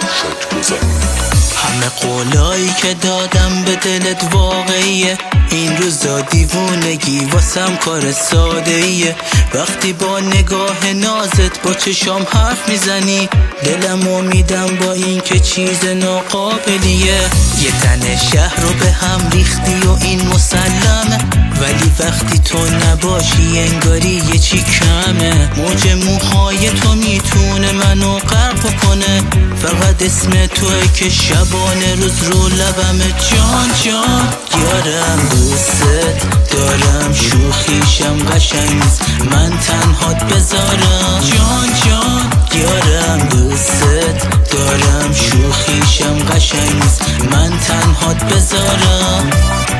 همه قولایی که دادم به دلت واقعیه، این روزا دیوونگی واسم کار ساده ایه. وقتی با نگاه نازت با چشام حرف میزنی، دلمو میدم با این که چیز ناقابلیه. یه تن شهر رو به هم ریختی و این مسلمه، ولی وقتی تو نباشی انگاری یه چی کمه. موج موهای تو میتونه منو غرق کنه، فقط اسم توئه که شبانه روز رو لبمه. جان جان یارم دوست دارم، شوخیشم قشنگ نیست من تنهات بذارم. جان جان یارم دوست دارم، شوخیشم قشنگ نیست من تنهات بذارم.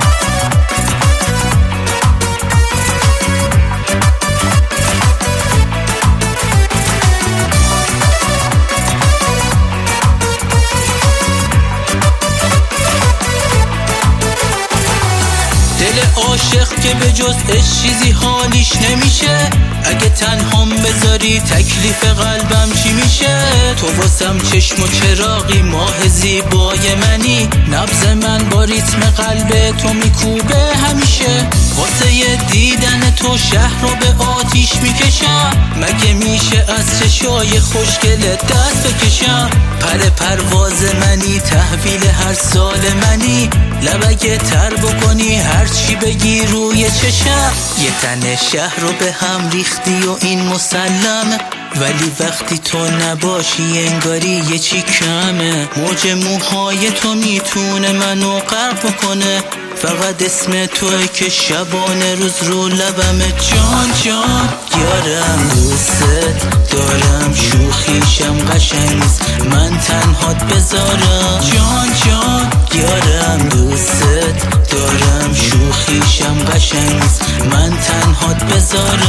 دل عاشق که به جز عشق چیزی حالیش نمیشه، اگه تنهام بذاری تکلیف قلبم چی میشه؟ تو واسم چشم و چراغی، ماه زیبای منی، نبض من با ریتم قلب تو میکوبه همیشه. واسه یه دیدن تو شهر رو به آتیش میکشم، مگه میشه از چشای خوشگلت دست بکشم؟ پرواز منی، تحویل هر سال منی، لبگه تر بکنی هر چی بگی روی چشم. یه تن شهر رو به هم ریختی و این مسلمه، ولی وقتی تو نباشی انگاری یه چی کمه. موج موهای تو میتونه منو غرق کنه، فقط اسم توئه که شبانه روز رو لبمه. جان جان یارم دوست دارم، شوخیشم قشنگ نیست من تنهات بذارم. جان جان یارم دوست دارم، شوخیشم قشنگ نیست من تنهات بذارم.